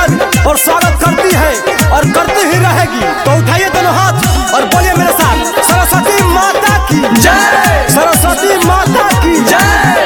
है और स्वागत करती है और करती ही रहेगी। तो उठाइए दोनों हाथ और बोलिए मेरे साथ, सरस्वती माता की जय, सरस्वती माता की जय।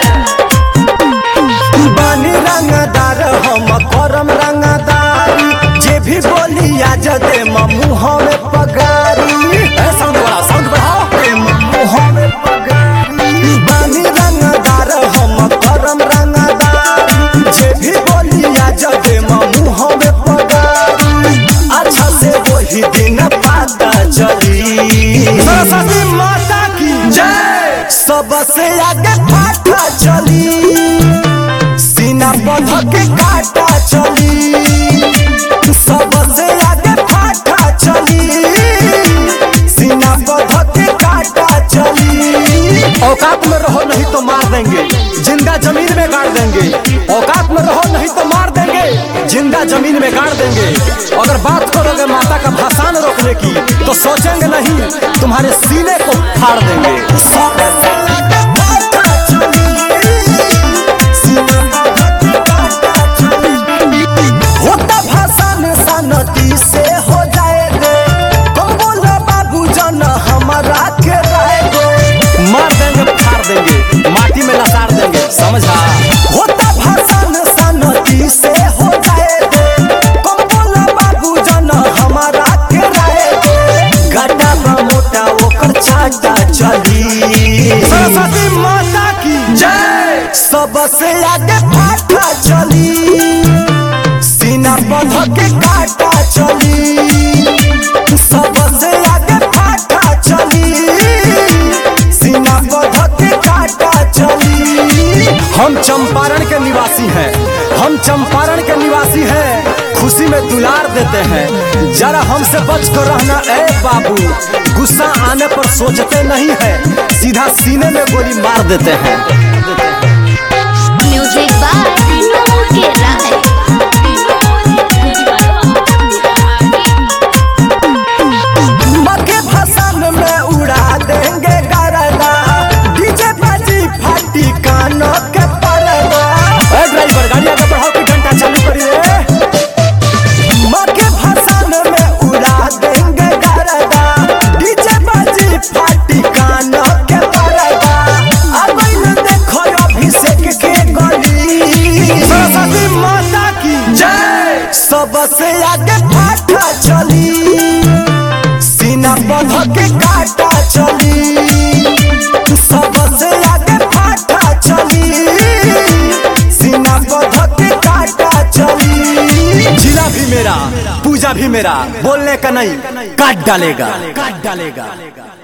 बानी रंगदार हम करम रंगदारी, जे भी बोली आज दे मुँह में पगारी। साउंड बढ़ाओ, साउंड बढ़ाओ, मुँह में पगारी। बानी रंगदार हम करम रंगदारी, जे भी बोली आज दे मुँह में पगारी। अच्छा से वही दिन पता चली, सरस्वती माता की जय। सबसे आगे फाटा चली, सीना बंध के काटा चली। सबसे आगे फाटा चली, सीना बंध के काटा चली। औकात में रहो नहीं तो मार देंगे, जिंदा जमीन में गाड़ देंगे। औकात में रहो नहीं तो मार देंगे, जिंदा जमीन में गाड़ देंगे। अगर बात करोगे माता का भाषण रोकने की तो सोचेंगे नहीं, तुम्हारे सीने को फाड़ देंगे। नटी से हो जाएगा, तुम बोलो बाबू जन हमारा के रहेगा। मार देंगे, फाड़ देंगे, माटी में लसार देंगे, समझा। होता भाषण सनटी से हो जाएगा, तुम बोलो बाबू जन हमारा के रहेगा। गड्ढा में मोटा ओकर चाटा चली, सरस्वती माता की जय। सबसे आगे फाटा चली, सीना बंध के काटा चली। सबसे आगे फाटा चली, सीना बंध के काटा चली। हम चंपारण के निवासी हैं, हम चंपारण के निवासी हैं, खुशी में दुलार देते हैं। जरा हमसे बच कर रहना ए बाबू, गुस्सा आने पर सोचते नहीं है, सीधा सीने में गोली मार देते हैं। म्यूजिक बाय के राय। ड्राइवर गाड़ी आगे बढ़ाओ कि घंटा चालू करिए। माँ के भाषण में उड़ा देंगे गरदा, डीजे बाजी फाटी कान के परदा। अब देखो अभिषेक के गली, सरस्वती माता की जय। सबसे आगे फाटा चली, सीना बंध के काटा चली। सबसे आगे फाटा चली, सीना बंध के काटा चली। जिला भी मेरा, पूजा भी मेरा, बोलने का नहीं काट डालेगा, काट डालेगा।